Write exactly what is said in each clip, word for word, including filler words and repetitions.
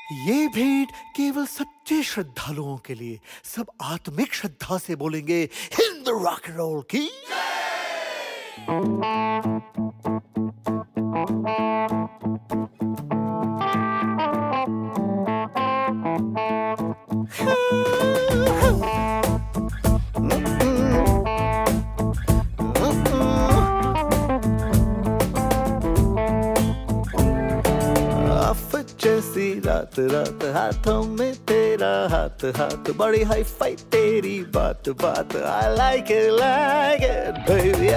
ये भेंट केवल सच्चे श्रद्धालुओं के लिए। सब आत्मिक श्रद्धा से बोलेंगे हिंद रॉक एंड रोल की। जैसी रात रात हाथों में तेरा हाथ हाथ, बड़ी हाई फाई तेरी बात बात। I like it, like it, baby.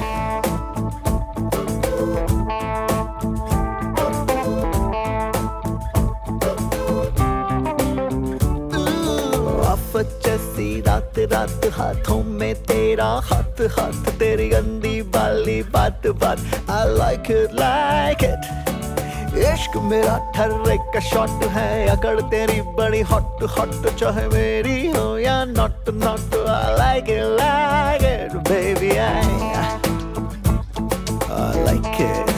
जैसी रात रात हाथों में तेरा हाथ हाथ, तेरी गंदी वाली बात बात। I like it, like it. इश्क मेरा ठर्रे का शॉट है, अकड़ तेरी बड़ी हॉट हॉट, चाहे मेरी हो या not not. I like it, like it, baby. I, I like it.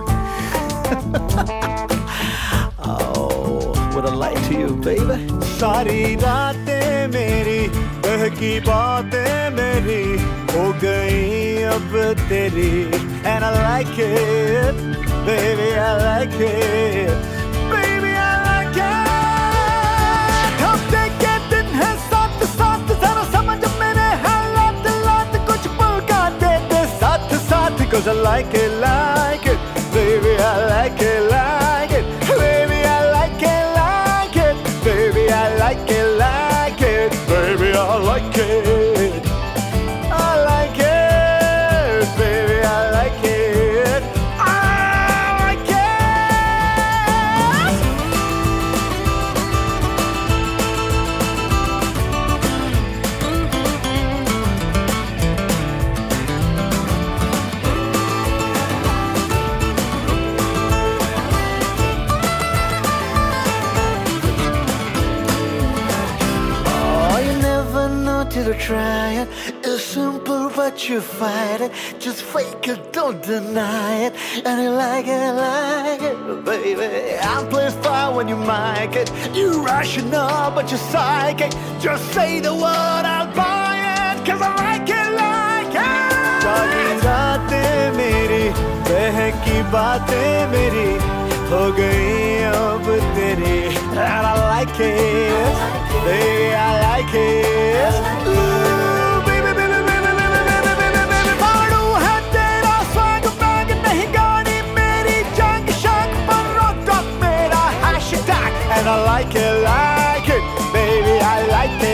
Oh, what a lie to you, baby. सारी रातें मेरी बहकी बातें मेरी हो गई अब तेरी। And I like it, baby, I like it, baby, I like it. हफ्ते के दिन है साथ साथ, जरा समझ मेरे हालात लात, कुछ पल का दे दे साथ साथ। Cause I like it, like it, baby, I like it, like it, baby, I like it, like it, baby, I like it, like it, baby, I like it, I like it, baby, I like it, I like it. Oh, you never know till you try it. It's simple but you fight it. Just fake it, don't deny it. And you like it, like it, baby. I'll play fire when you mic it. You rational but you're psychic. Just say the word, I'll buy it. Cause I like it, like it. सारी रातें मेरी बहकी बातें मेरी हो गई अब तेरी। And I like it, baby, I like it. Ooh, baby, baby, baby, baby, baby, baby, baby. मारू है तेरा swag bag, नहीं गाड़ी मेरी जंग शंग पर रोक टोक मेरा hashtag। And I like it, like it, baby, I like it.